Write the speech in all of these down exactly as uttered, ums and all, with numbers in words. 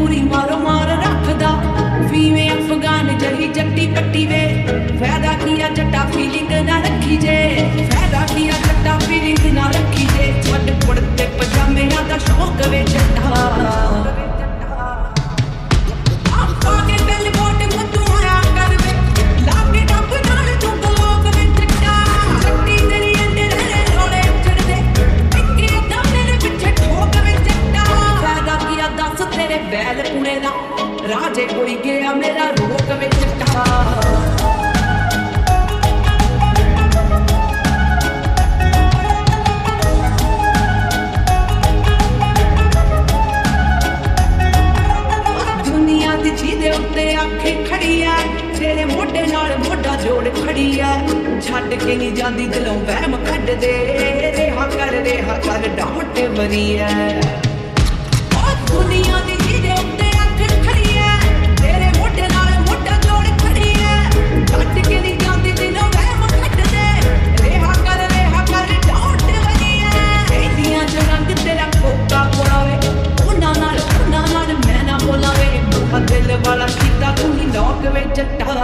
पूरी मारो मार रखदा फीमे अफगान जही जट्टी पट्टी वे फायदा किया जट्टा फीलिंग ना रखी जे फायदा किया जट्टा फीलिंग ना रखी जे छट पड़ते पजामे दा शौक वे जट्टा बैल पुणे दा राजे कोई गया मेरा रोक वे चट्टा दुनिया दी जीदे उत्ते आखे खड़ी है तेरे मोढे नाल मोढा जोड़ खड़ी है छड्ड के नहीं जांदी दिलों वहम कढ दे रेहा कर रेहा कर डांट बरी है दुनिया दी जीदे उत्ते आखे खड़ी है तेरे मोढे नाल मोढा जोड़ खड़ी है छड्ड के नहीं जांदी दिलों वहम कढ दे रेहा कर रेहा कर डांट बरी है एदियां च रंग तेरा कोका कोलावे उन्हां नाल उन्हां नाल मैं ना बोलावे मुहा दिल वाला कीता तू ही लोक वे जट्टा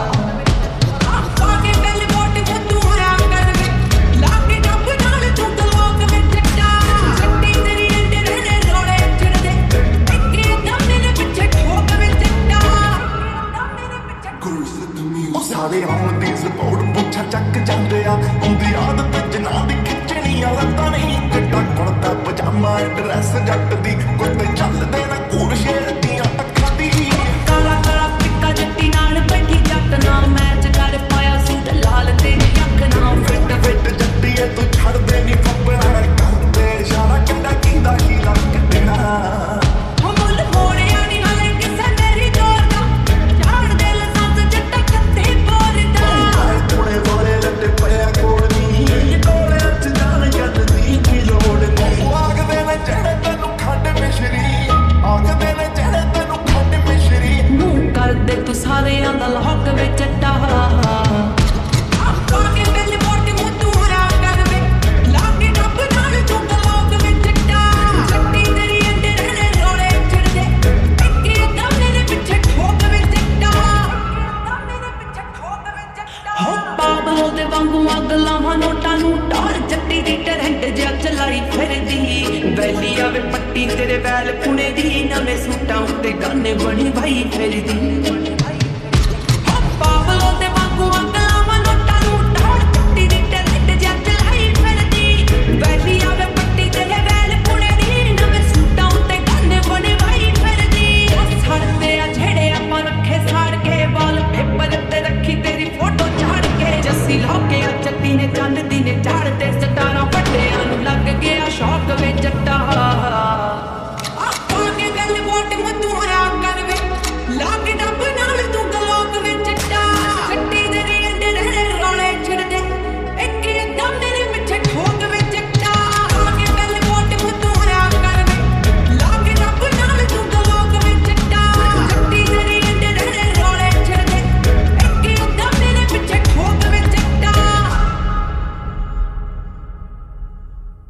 ਸਾਰੇ ਆਉਣ ਦੀ ਸਪੋਰਟ ਪੁੱਛਾ ਚੱਕ ਜਾਂਦੇ ਆ ਹੁੰਦੀ ਆਦਤ ਜਨਾ ਦੀ ਖਿੱਚਣੀ ਆ ਲੱਤਾਂ ਨਹੀਂ ਚਿੱਟਾ ਕੁੜਤਾ ਪਜਾਮਾ ਡਰੈਸ ਜੱਟ ਦੀ ਕੁੱਤੇ ਚੱਲਦੇ ਨਾ ਘੂਰ ਸ਼ੇਰ ਦੀਆਂ ਅੱਖਾਂ ਦੀ ਕਾਲਾ ਕਾਲਾ ਪਿੱਕਾ ਜੱਟੀ ਨਾਲ ਬੈਠੀ ਜੱਟ ਨਾ ਮੈਚ ਕਰ ਪਾਇਆ ਸੀ ਤੇ ਲਾਲ ਤੇਰੀ ਅੱਖ ਨਾ ਫਿੱਟ ਫਿੱਟ ਜੱਟੀ ਐ ਤੂੰ ਛੱਡਦੇ ਨਹੀਂ ਕੱਪੜਾ ਕਰਦੇ ਇਸ਼ਾਰਾ ਕਿੰਦਾ ਕਿੰਦਾ ਹੀ ਲੱਗ ਦੇਣਾ तू सारे आंदा लहक वे चट्टा आका के बिल मोटे मुद्दू हरा कर वे लागे डब नाल तू गलोक वे चट्टा चट्टी तेरी अंडे रहने रोले छिड़ दे इक्के दम मेरे पीछे ठोक वे चट्टा दम मेरे पीछे ठोक वे चट्टा हो पागल दे वांगू अग लावां नोटां नू टार जट्टी दी टरंट जिहा चलाई फिरदी वैली आवे पट्टी तेरे वैल पुणे दी नਵੇਂ सूटां उत्ते गाने बनी भाई फिरदी